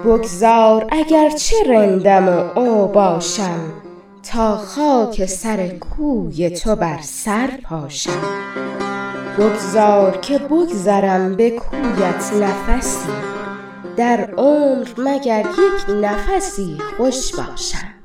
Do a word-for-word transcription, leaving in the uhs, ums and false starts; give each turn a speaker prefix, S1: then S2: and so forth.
S1: بگذار اگر چه رندم و اوباشم، تا خاک سر کوی تو بر سر پاشم. بگذار که بگذرم به کویت نفسی، در عمر مگر یک نفسی خوش باشم.